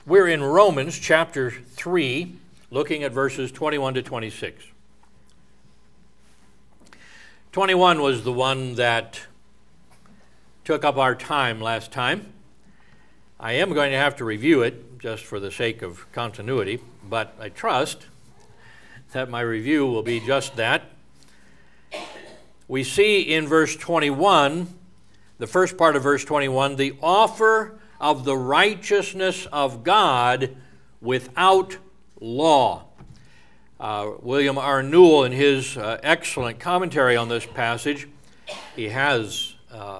We're in Romans chapter 3, looking at verses 21 to 26. 21 was the one that took up our time last time. I am going to have to review it just for the sake of continuity, but I trust that my review will be just that. We see in verse 21, the first part of verse 21, the offer of the righteousness of God without law. William R. Newell, in his excellent commentary on this passage, he has,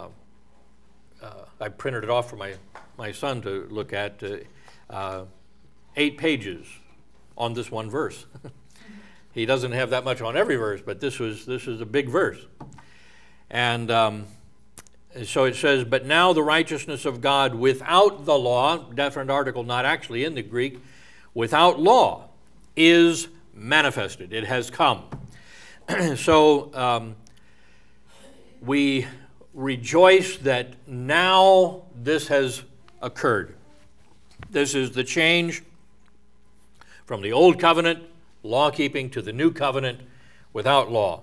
I printed it off for my son to look at, 8 pages on this one verse. He doesn't have that much on every verse, but this is a big verse. And so it says, but now the righteousness of God without the law, definite article not actually in the Greek, without law is manifested. It has come. So we rejoice that now this has occurred. This is the change from the old covenant, law-keeping, to the new covenant without law.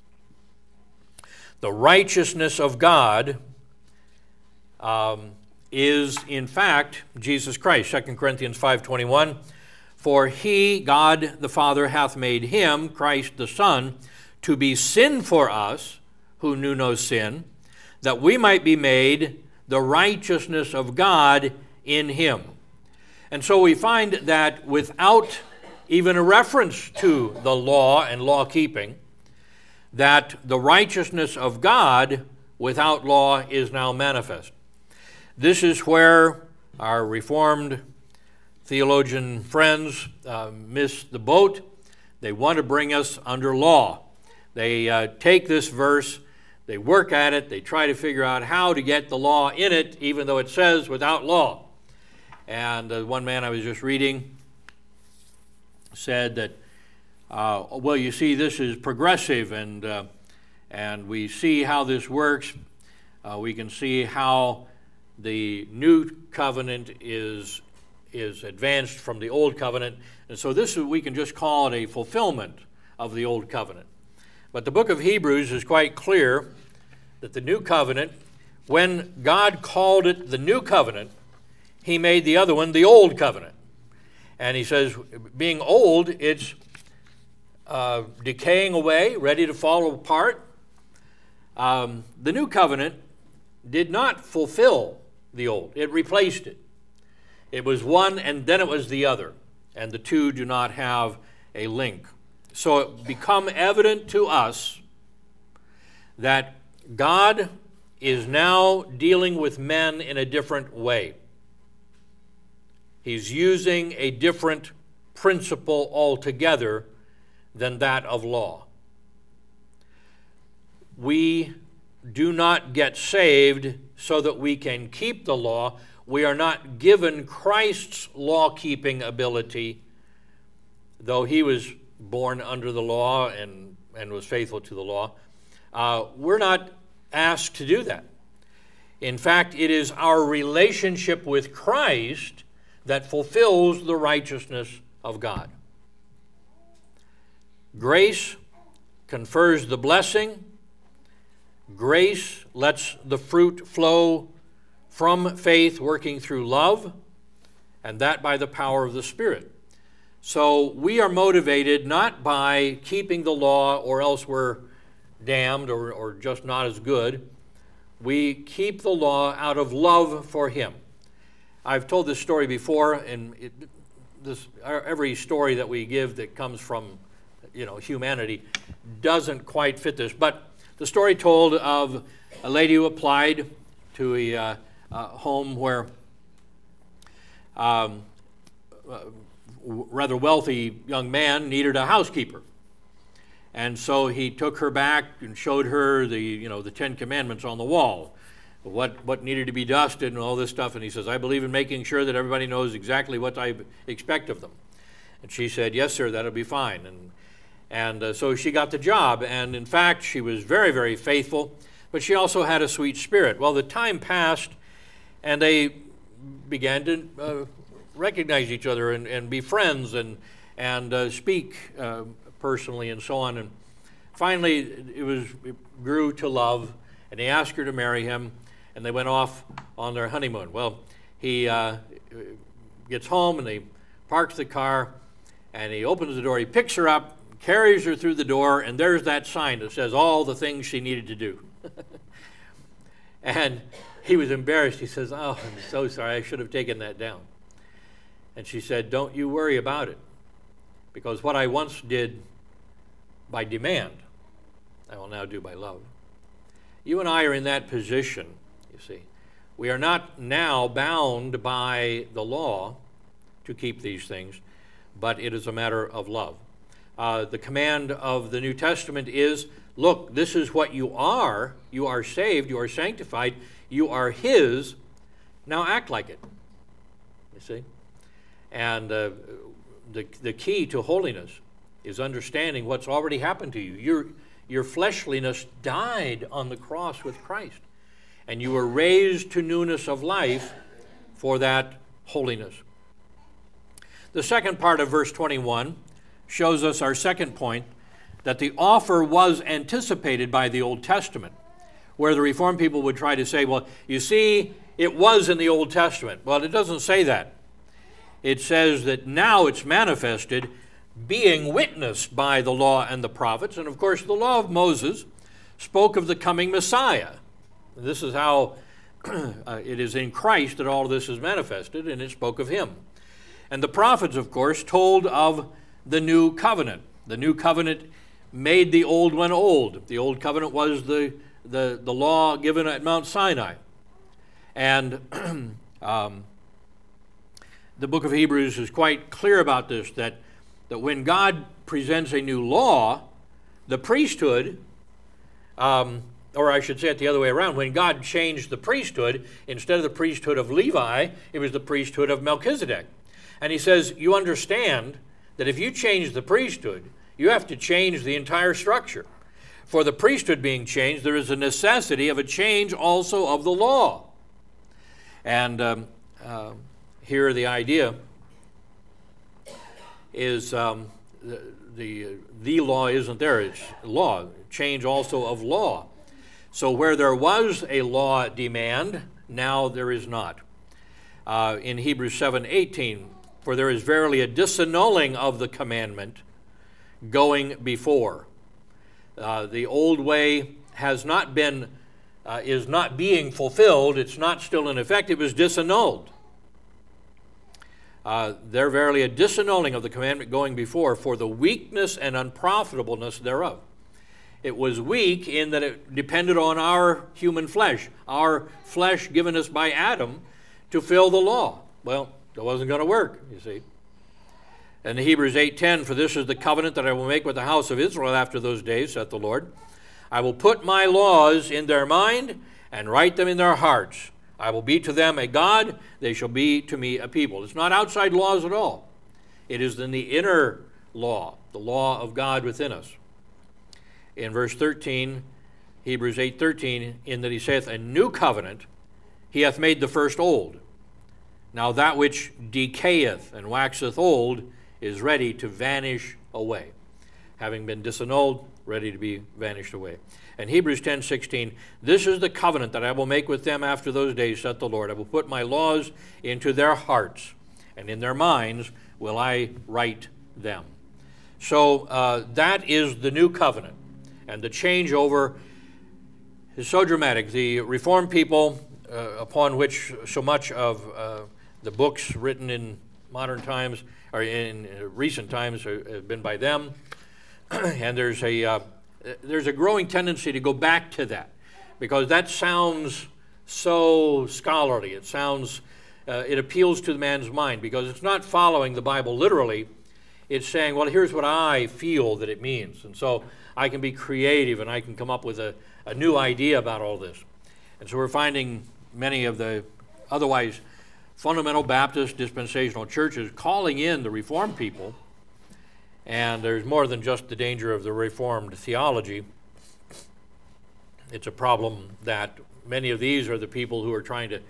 The righteousness of God is, in fact, Jesus Christ. 2 Corinthians 5:21, for he, God the Father, hath made him, Christ the Son, to be sin for us, who knew no sin, that we might be made the righteousness of God in him. And so we find that without even a reference to the law and law-keeping, that the righteousness of God without law is now manifest. This is where our Reformed theologian friends miss the boat. They want to bring us under law. They take this verse, they work at it, they try to figure out how to get the law in it, even though it says without law. And one man I was just reading said that, well, you see, this is progressive, and we see how this works. We can see how the new covenant is advanced from the old covenant, and so we can just call it a fulfillment of the old covenant. But the book of Hebrews is quite clear that the new covenant, when God called it the new covenant, he made the other one the old covenant. And he says, being old, it's decaying away, ready to fall apart. The new covenant did not fulfill the old. It replaced it. It was one and then it was the other. And the two do not have a link. So it become evident to us that God is now dealing with men in a different way. He's using a different principle altogether than that of law. We do not get saved so that we can keep the law. We are not given Christ's law-keeping ability, though he was born under the law and was faithful to the law. We're not asked to do that. In fact, it is our relationship with Christ that fulfills the righteousness of God. Grace confers the blessing. Grace lets the fruit flow from faith working through love, and that by the power of the Spirit. So we are motivated not by keeping the law or else we're damned or just not as good. We keep the law out of love for him. I've told this story before, and every story that we give that comes from humanity doesn't quite fit this. But the story told of a lady who applied to a home where rather wealthy young man needed a housekeeper. And so he took her back and showed her the 10 Commandments on the wall, what needed to be dusted and all this stuff. And he says, I believe in making sure that everybody knows exactly what I expect of them. And she said, yes, sir, that'll be fine. And so she got the job. And in fact, she was very, very faithful, but she also had a sweet spirit. Well, the time passed, and they began to recognize each other and be friends and speak personally and so on. And finally, it grew to love, and he asked her to marry him, and they went off on their honeymoon. Well, he gets home, and he parks the car, and he opens the door. He picks her up, carries her through the door, and there's that sign that says all the things she needed to do. And he was embarrassed. He says, "Oh, I'm so sorry. I should have taken that down." And she said, "Don't you worry about it, because what I once did by demand, I will now do by love." You and I are in that position, you see. We are not now bound by the law to keep these things, but it is a matter of love. The command of the New Testament is, look, this is what you are. You are saved. You are sanctified. You are His. Now act like it. You see? And the key to holiness is understanding what's already happened to you. Your fleshliness died on the cross with Christ, and you were raised to newness of life for that holiness. The second part of verse 21 shows us our second point, that the offer was anticipated by the Old Testament, where the Reformed people would try to say, well, you see, it was in the Old Testament. Well, it doesn't say that. It says that now it's manifested, being witnessed by the law and the prophets. And of course, the law of Moses spoke of the coming Messiah. This is how it is in Christ that all of this is manifested, and it spoke of Him. And the prophets, of course, told of the new covenant. The new covenant made the old one old. The old covenant was the law given at Mount Sinai. And the book of Hebrews is quite clear about this, that when God presents a new law, the priesthood, or I should say it the other way around, when God changed the priesthood, instead of the priesthood of Levi, it was the priesthood of Melchizedek. And he says, you understand that if you change the priesthood, you have to change the entire structure. For the priesthood being changed, there is a necessity of a change also of the law. And here the idea is the law isn't there, it's law, change also of law. So where there was a law demand, now there is not. In Hebrews 7:18, for there is verily a disannulling of the commandment going before. The old way has not been, is not being fulfilled. It's not still in effect. It was disannulled. There verily a disannulling of the commandment going before, for the weakness and unprofitableness thereof. It was weak in that it depended on our human flesh, our flesh given us by Adam to fill the law. Well, it wasn't going to work, you see. And Hebrews 8:10, for this is the covenant that I will make with the house of Israel after those days, saith the Lord. I will put my laws in their mind and write them in their hearts. I will be to them a God, they shall be to me a people. It's not outside laws at all. It is in the inner law, the law of God within us. In verse 13, Hebrews 8:13, in that he saith, a new covenant, he hath made the first old. Now that which decayeth and waxeth old is ready to vanish away. Having been disannulled, ready to be vanished away. And Hebrews 10:16, this is the covenant that I will make with them after those days, saith the Lord. I will put my laws into their hearts, and in their minds will I write them. So that is the new covenant. And the changeover is so dramatic. The Reformed people, upon which so much of the books written in modern times, or in recent times, have been by them. And there's a growing tendency to go back to that, because that sounds so scholarly. It sounds, it appeals to the man's mind, because it's not following the Bible literally. It's saying, well, here's what I feel that it means. And so I can be creative and I can come up with a new idea about all this. And so we're finding many of the otherwise fundamental Baptist dispensational churches calling in the Reformed people. And there's more than just the danger of the Reformed theology. It's a problem that many of these are the people who are trying to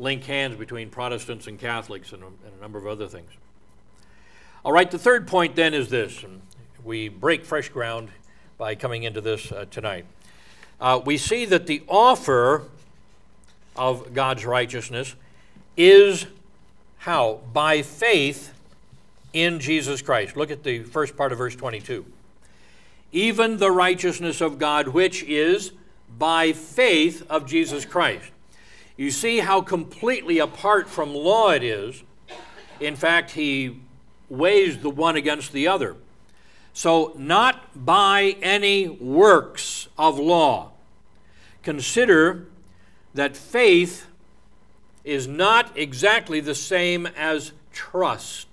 link hands between Protestants and Catholics and a number of other things. All right, the third point then is this, and we break fresh ground by coming into this tonight. We see that the offer of God's righteousness is how? By faith in Jesus Christ. Look at the first part of verse 22. Even the righteousness of God, which is by faith of Jesus Christ. You see how completely apart from law it is. In fact, he weighs the one against the other. So, not by any works of law. Consider that faith is not exactly the same as trust.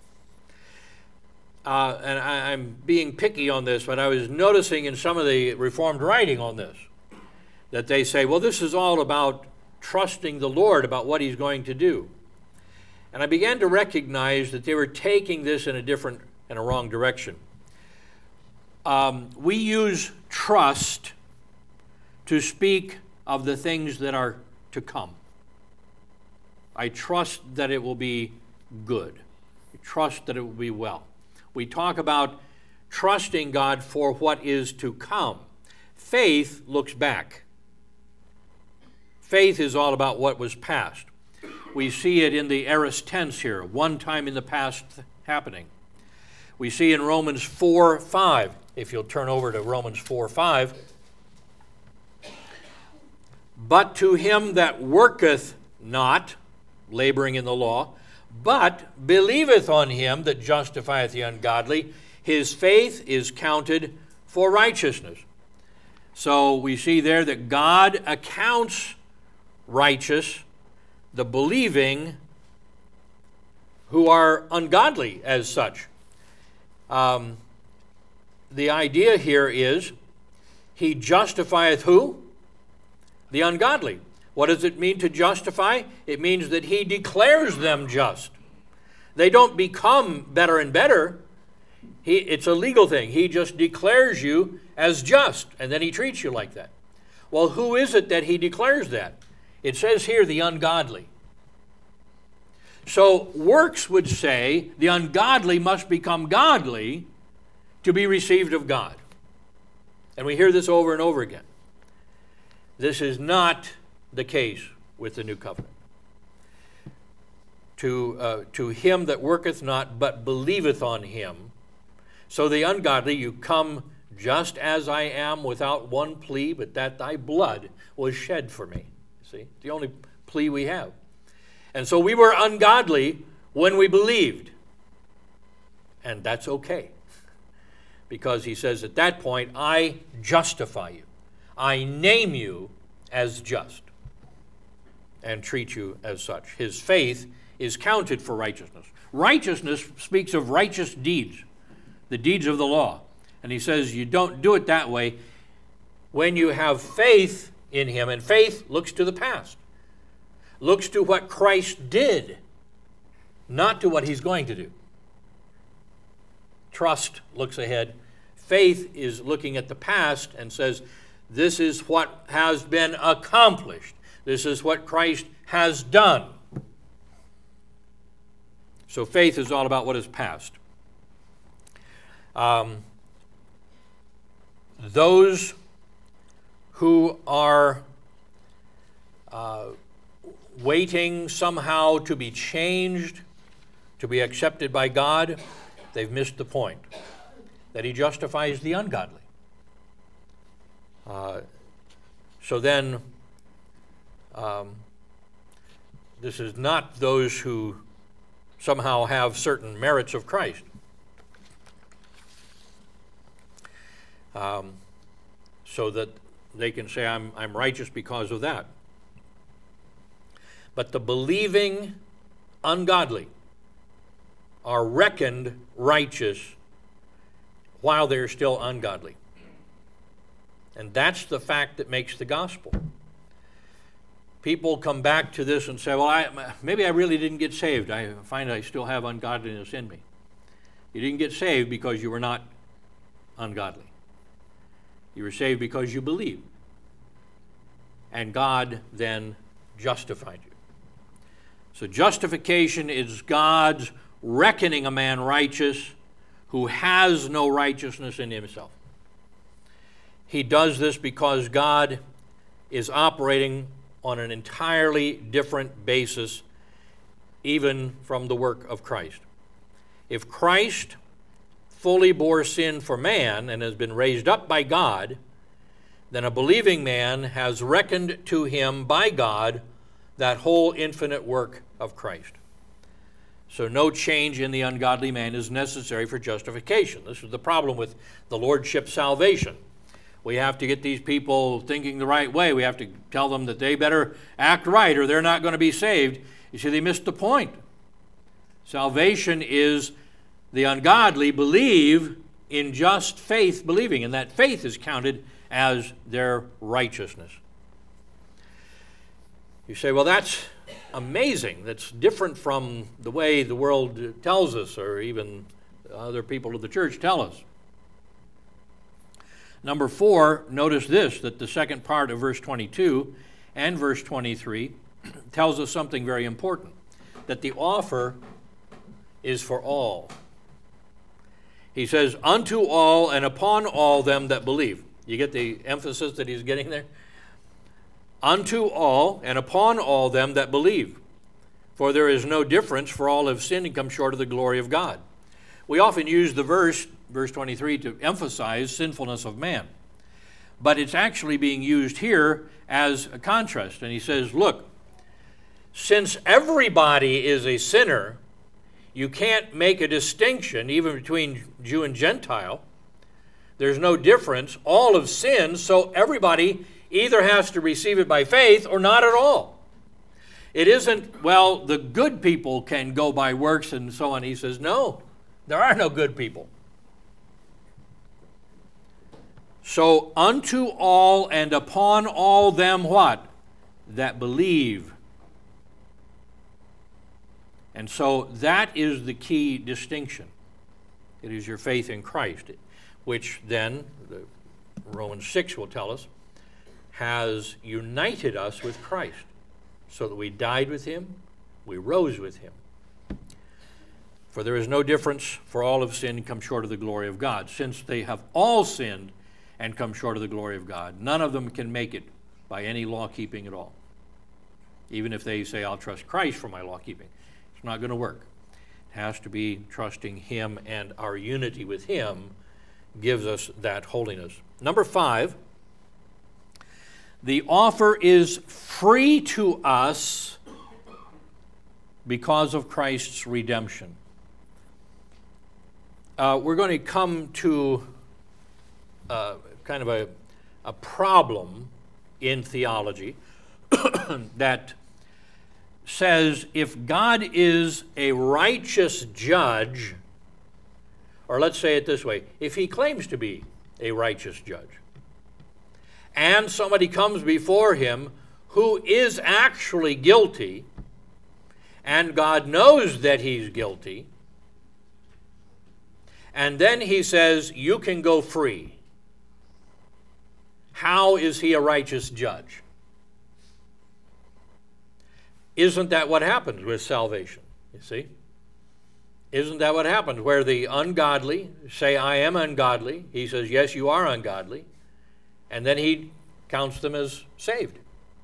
And I'm being picky on this, but I was noticing in some of the Reformed writing on this that they say, well, this is all about trusting the Lord about what He's going to do. And I began to recognize that they were taking this in a wrong direction. We use trust to speak of the things that are to come. I trust that it will be good. I trust that it will be well. We talk about trusting God for what is to come. Faith looks back. Faith is all about what was past. We see it in the aorist tense here, one time in the past happening. We see in Romans 4:5, if you'll turn over to Romans 4:5, but to him that worketh not, laboring in the law, but believeth on him that justifieth the ungodly, his faith is counted for righteousness. So we see there that God accounts righteous the believing who are ungodly as such. The idea here is he justifieth who? The ungodly. What does it mean to justify? It means that he declares them just. They don't become better and better. It's a legal thing. He just declares you as just, and then he treats you like that. Well, who is it that he declares that? It says here, the ungodly. So works would say the ungodly must become godly to be received of God. And we hear this over and over again. This is not the case with the new covenant. To him that worketh not, but believeth on him. So the ungodly, you come just as I am without one plea, but that thy blood was shed for me. See, the only plea we have. And so we were ungodly when we believed. And that's okay. Because he says at that point, I justify you. I name you as just and treat you as such. His faith is counted for righteousness. Righteousness speaks of righteous deeds, the deeds of the law. And he says you don't do it that way when you have faith in him. And faith looks to the past, looks to what Christ did, not to what he's going to do. Trust looks ahead. Faith is looking at the past and says, this is what has been accomplished. This is what Christ has done. So faith is all about what is past. Those who are waiting somehow to be changed, to be accepted by God, they've missed the point that he justifies the ungodly. So then, this is not those who somehow have certain merits of Christ. So that they can say, I'm righteous because of that. But the believing ungodly are reckoned righteous while they're still ungodly. And that's the fact that makes the gospel. People come back to this and say, well, maybe I really didn't get saved. I find I still have ungodliness in me. You didn't get saved because you were not ungodly. You were saved because you believed. And God then justified you. So justification is God's reckoning a man righteous who has no righteousness in himself. He does this because God is operating on an entirely different basis, even from the work of Christ. If Christ fully bore sin for man and has been raised up by God, then a believing man has reckoned to him by God that whole infinite work of Christ. So no change in the ungodly man is necessary for justification. This is the problem with the Lordship salvation. We have to get these people thinking the right way. We have to tell them that they better act right or they're not going to be saved. You see, they missed the point. Salvation is the ungodly believe in just faith believing, and that faith is counted as their righteousness. You say, well, that's amazing. That's different from the way the world tells us, or even other people of the church tell us. Number 4, notice this, that the second part of verse 22 and verse 23 tells us something very important, that the offer is for all. He says, unto all and upon all them that believe. You get the emphasis that he's getting there? Unto all and upon all them that believe. For there is no difference, for all have sinned and come short of the glory of God. We often use the verse 23, to emphasize sinfulness of man. But it's actually being used here as a contrast. And he says, look, since everybody is a sinner, you can't make a distinction even between Jew and Gentile. There's no difference. All have sinned, so everybody either has to receive it by faith or not at all. It isn't, well, the good people can go by works and so on. He says, no, there are no good people. So unto all and upon all them what? That believe. And so that is the key distinction. It is your faith in Christ, which then, Romans 6 will tell us, has united us with Christ, so that we died with him, we rose with him. For there is no difference, for all have sinned and come short of the glory of God. Since they have all sinned and come short of the glory of God, none of them can make it by any law-keeping at all. Even if they say, I'll trust Christ for my law-keeping, it's not going to work. It has to be trusting him, and our unity with him gives us that holiness. Number 5, the offer is free to us because of Christ's redemption. We're going to come to kind of a problem in theology that says if God is a righteous judge, or let's say it this way, if he claims to be a righteous judge, and somebody comes before him who is actually guilty, and God knows that he's guilty, and then he says, you can go free. How is he a righteous judge? Isn't that what happens with salvation? You see? Isn't that what happens? Where the ungodly say, I am ungodly. He says, yes, you are ungodly. And then he counts them as saved.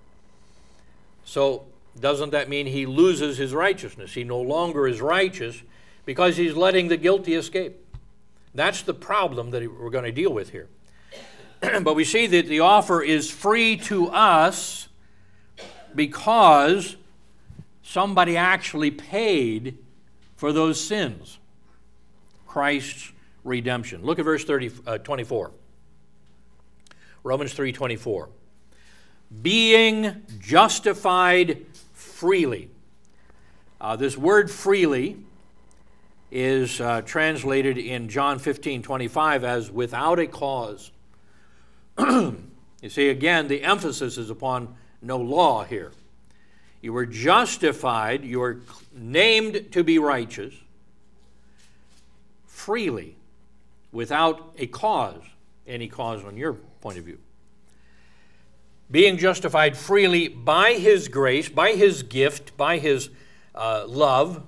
So doesn't that mean he loses his righteousness? He no longer is righteous because he's letting the guilty escape. That's the problem that we're going to deal with here. But we see that the offer is free to us because somebody actually paid for those sins. Christ's redemption. Look at verse 24. Romans 3:24. Being justified freely. This word freely is translated in John 15:25 as without a cause. You see, again, the emphasis is upon no law here. You were justified, you were named to be righteous freely, without a cause, any cause on your point of view. Being justified freely by his grace, by his gift, by his love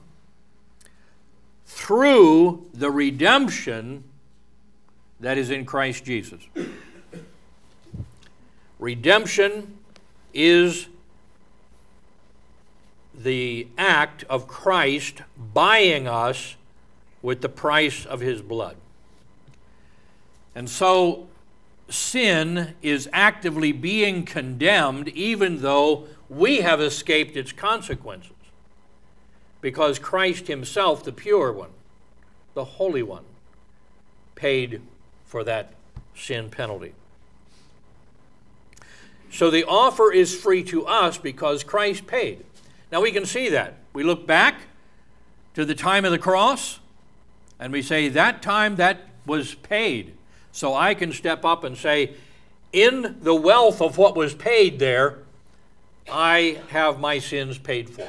through the redemption that is in Christ Jesus. Redemption is the act of Christ buying us with the price of his blood. And so sin is actively being condemned even though we have escaped its consequences, because Christ himself, the pure one, the holy one, paid for that sin penalty. So the offer is free to us because Christ paid. Now we can see that. We look back to the time of the cross and we say that time that was paid. So I can step up and say, in the wealth of what was paid there, I have my sins paid for.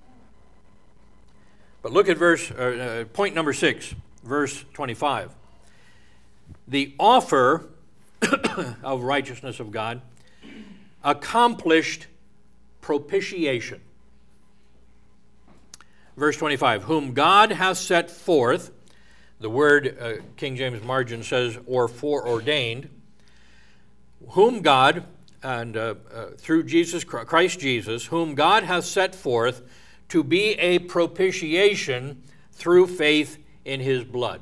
But look at point number 6, verse 25. The offer of righteousness of God accomplished propitiation. Verse 25, whom God hath set forth, the word King James margin says, or foreordained, whom God, and through Jesus Christ Jesus, whom God hath set forth to be a propitiation through faith in his blood,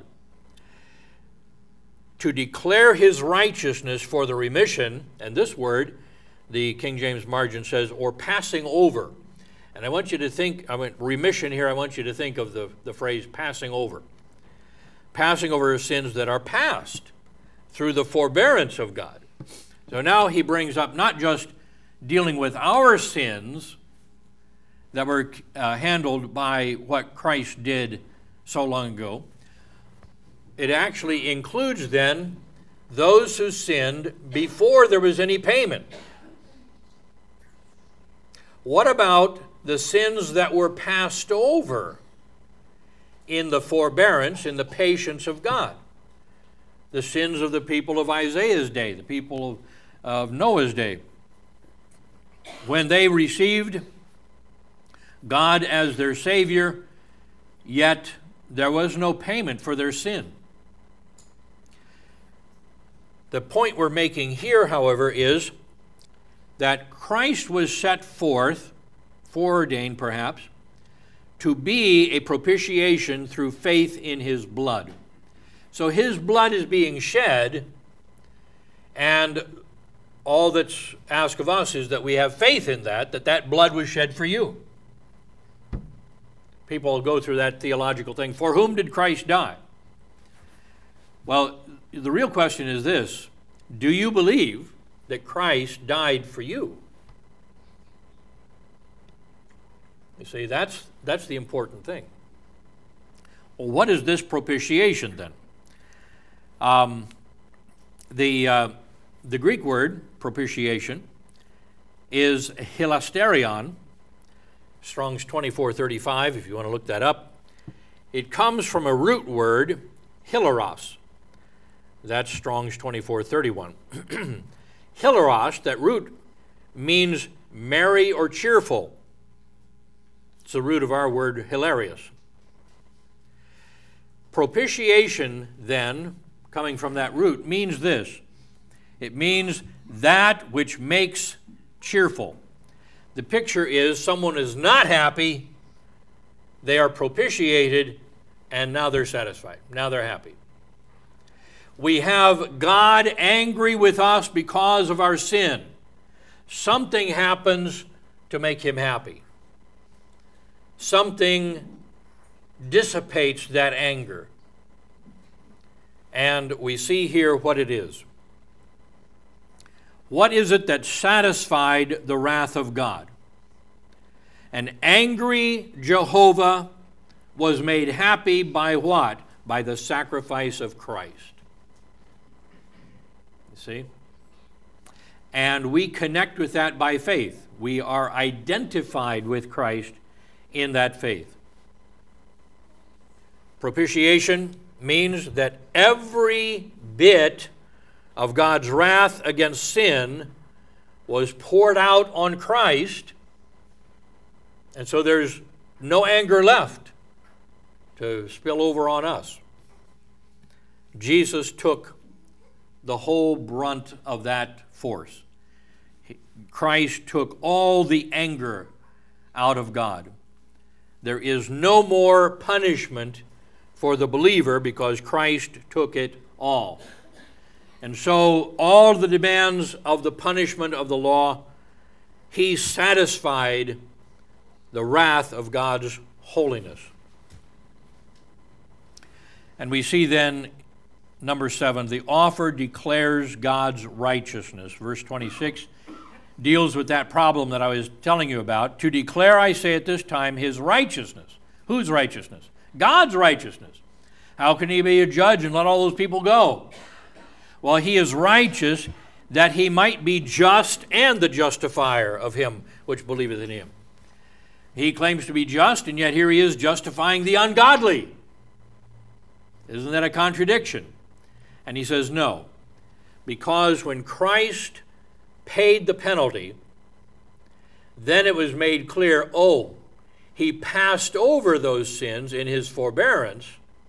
to declare his righteousness for the remission, and this word, the King James margin says, or passing over. And I want you to think, remission here, I want you to think of the phrase passing over. Passing over sins that are past through the forbearance of God. So now he brings up not just dealing with our sins that were handled by what Christ did so long ago. It actually includes then those who sinned before there was any payment. What about the sins that were passed over in the forbearance, in the patience of God? The sins of the people of Isaiah's day, the people of Noah's day. When they received God as their Savior, yet there was no payment for their sin. The point we're making here, however, is that Christ was set forth, foreordained perhaps, to be a propitiation through faith in his blood. So his blood is being shed, and all that's asked of us is that we have faith in that blood was shed for you. People will go through that theological thing. For whom did Christ die? Well, the real question is this: do you believe that Christ died for you? You see, that's the important thing. Well, what is this propitiation then? The Greek word propitiation is hilasterion, Strong's 2435, if you want to look that up. It comes from a root word, hilaros. That's Strong's 2431. Hilaros, that root, means merry or cheerful. It's the root of our word hilarious. Propitiation, then, coming from that root, means this. It means that which makes cheerful. The picture is someone is not happy, they are propitiated, and now they're satisfied. Now they're happy. We have God angry with us because of our sin. Something happens to make him happy. Something dissipates that anger. And we see here what it is. What is it that satisfied the wrath of God? An angry Jehovah was made happy by what? By the sacrifice of Christ. You see? And we connect with that by faith. We are identified with Christ in that faith. Propitiation means that every bit of God's wrath against sin was poured out on Christ, and so there's no anger left to spill over on us. Jesus took the whole brunt of that force. Christ took all the anger out of God. There is no more punishment for the believer because Christ took it all. And so all the demands of the punishment of the law, he satisfied the wrath of God's holiness. And we see then, number 7, the offer declares God's righteousness. Verse 26 deals with that problem that I was telling you about. To declare, I say at this time, his righteousness. Whose righteousness? God's righteousness. How can he be a judge and let all those people go? Well, he is righteous that he might be just and the justifier of him which believeth in him. He claims to be just, and yet here he is justifying the ungodly. Isn't that a contradiction? And he says, no, because when Christ paid the penalty, then it was made clear, he passed over those sins in his forbearance,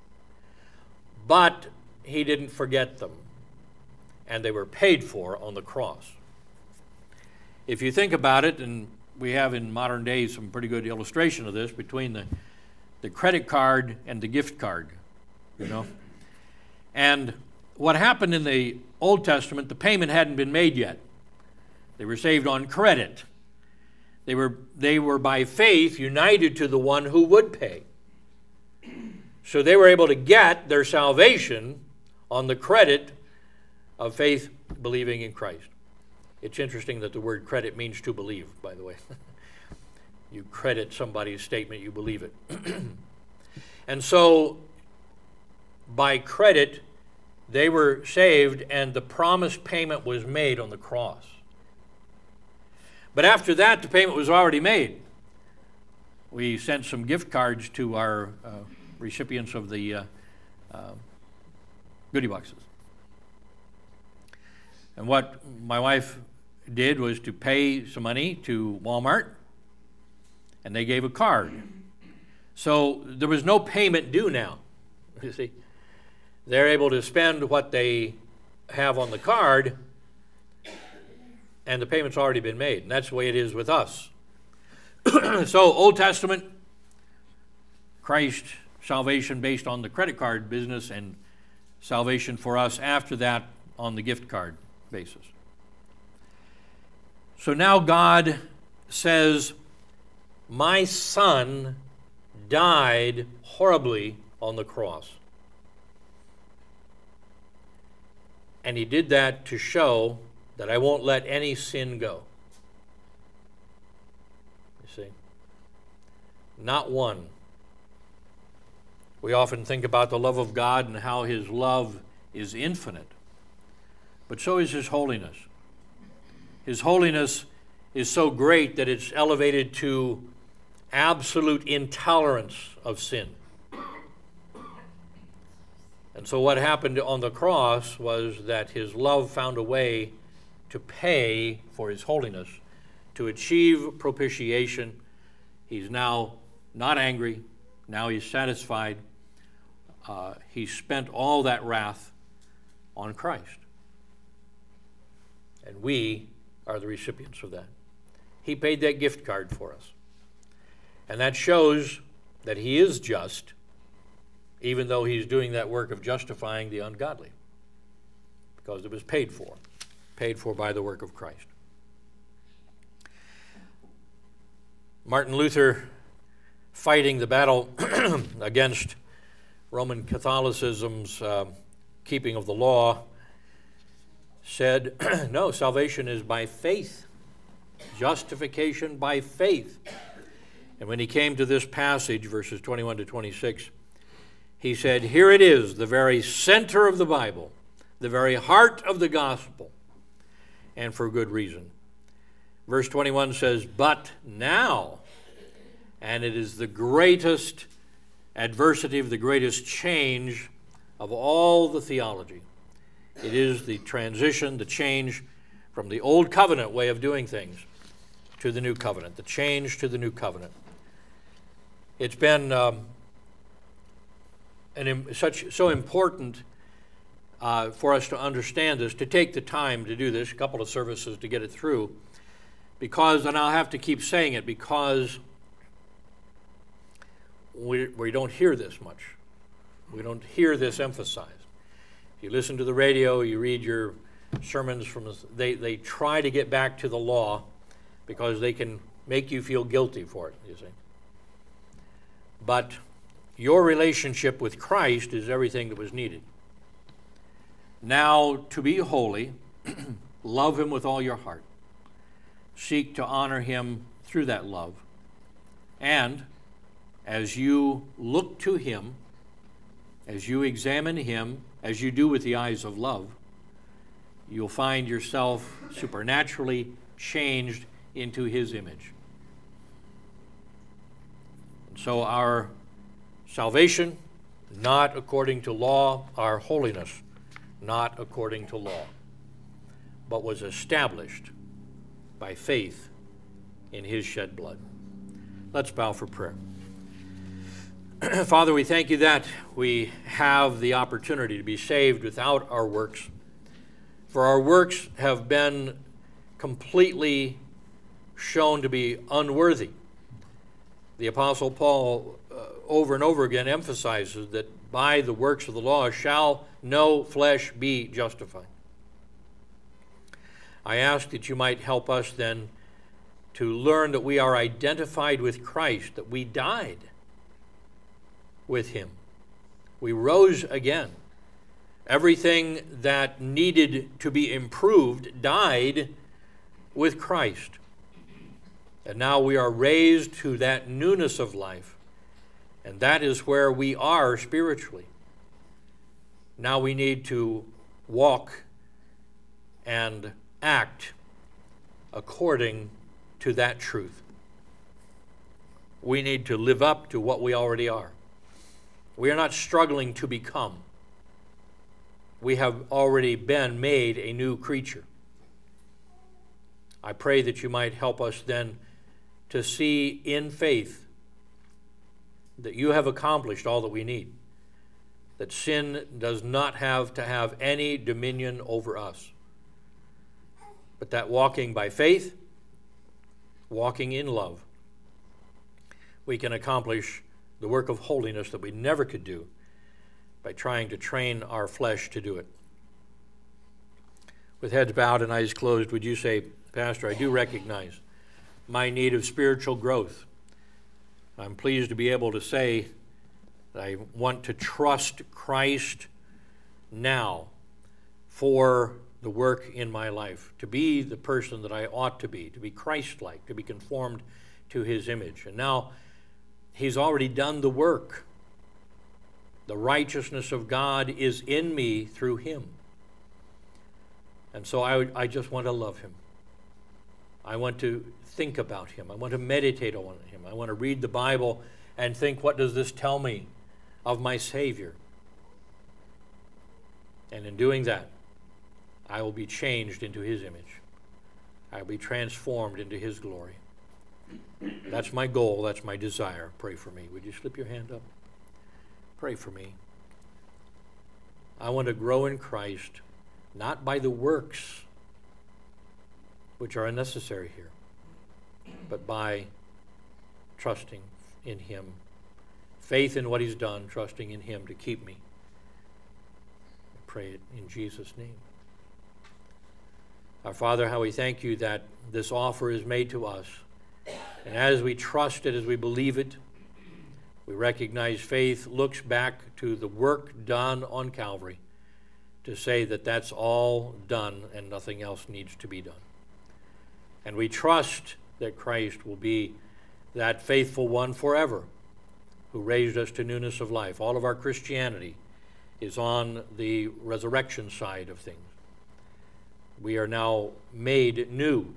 but he didn't forget them, and they were paid for on the cross. If you think about it, and we have in modern days some pretty good illustration of this between the credit card and the gift card, And what happened in the Old Testament, the payment hadn't been made yet. They were saved on credit. They were by faith united to the one who would pay. So they were able to get their salvation on the credit of faith believing in Christ. It's interesting that the word credit means to believe, by the way. You credit somebody's statement, you believe it. And so by credit, they were saved, and the promised payment was made on the cross. But after that, the payment was already made. We sent some gift cards to our recipients of the goodie boxes. And what my wife did was to pay some money to Walmart, and they gave a card. So there was no payment due now, you see. They're able to spend what they have on the card, and the payment's already been made. And that's the way it is with us. So Old Testament, Christ, salvation based on the credit card business, and salvation for us after that on the gift card basis. So now God says, my son died horribly on the cross. And he did that to show that I won't let any sin go. You see? Not one. We often think about the love of God and how his love is infinite. But so is his holiness. His holiness is so great that it's elevated to absolute intolerance of sin. And so what happened on the cross was that his love found a way to pay for his holiness, to achieve propitiation. He's now not angry. Now he's satisfied. He spent all that wrath on Christ. And we are the recipients of that. He paid that gift card for us. And that shows that he is just, even though he's doing that work of justifying the ungodly, because it was paid for by the work of Christ. Martin Luther, fighting the battle against Roman Catholicism's keeping of the law, said, no, salvation is by faith, justification by faith. And when he came to this passage, verses 21 to 26, he said, here it is, the very center of the Bible, the very heart of the gospel, and for good reason. Verse 21 says, but now, and it is the greatest adversity, of the greatest change of all the theology. It is the transition, the change from the old covenant way of doing things to the new covenant, the change to the new covenant. It's been so important for us to understand this, to take the time to do this, a couple of services to get it through, because, and I'll have to keep saying it, because we don't hear this much. We don't hear this emphasized. If you listen to the radio, you read your sermons they try to get back to the law because they can make you feel guilty for it, you see. But your relationship with Christ is everything that was needed. Now, to be holy, love him with all your heart. Seek to honor him through that love. And as you look to him, as you examine him, as you do with the eyes of love, you'll find yourself supernaturally changed into his image. And so our salvation, not according to law, our holiness, not according to law, but was established by faith in his shed blood. Let's bow for prayer. Father, we thank you that we have the opportunity to be saved without our works, for our works have been completely shown to be unworthy. The Apostle Paul over and over again emphasizes that by the works of the law shall no flesh be justified. I ask that you might help us then to learn that we are identified with Christ, that we died with him. We rose again. Everything that needed to be improved died with Christ. And now we are raised to that newness of life. And that is where we are spiritually. Now we need to walk and act according to that truth. We need to live up to what we already are. We are not struggling to become. We have already been made a new creature. I pray that you might help us then to see in faith that you have accomplished all that we need, that sin does not have to have any dominion over us, but that walking by faith, walking in love, we can accomplish the work of holiness that we never could do by trying to train our flesh to do it. With heads bowed and eyes closed, would you say, Pastor, I do recognize my need of spiritual growth. I'm pleased to be able to say that I want to trust Christ now for the work in my life, to be the person that I ought to be Christ-like, to be conformed to his image. And now he's already done the work. The righteousness of God is in me through him. And so I just want to love him. I want to think about him. I want to meditate on him. I want to read the Bible and think, what does this tell me of my Savior? And in doing that, I will be changed into his image. I will be transformed into his glory. That's my goal. That's my desire. Pray for me. Would you slip your hand up? Pray for me. I want to grow in Christ, not by the works, which are unnecessary here, but by trusting in him. Faith in what he's done, trusting in him to keep me. I pray it in Jesus' name. Our Father, how we thank you that this offer is made to us. And as we trust it, as we believe it, we recognize faith looks back to the work done on Calvary to say that that's all done and nothing else needs to be done. And we trust that Christ will be that faithful one forever who raised us to newness of life. All of our Christianity is on the resurrection side of things. We are now made new.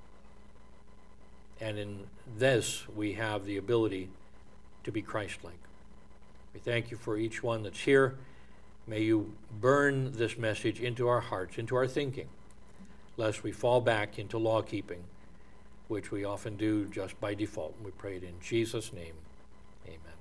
And in this, we have the ability to be Christ-like. We thank you for each one that's here. May you burn this message into our hearts, into our thinking, lest we fall back into law-keeping, which we often do just by default. We pray it in Jesus' name. Amen.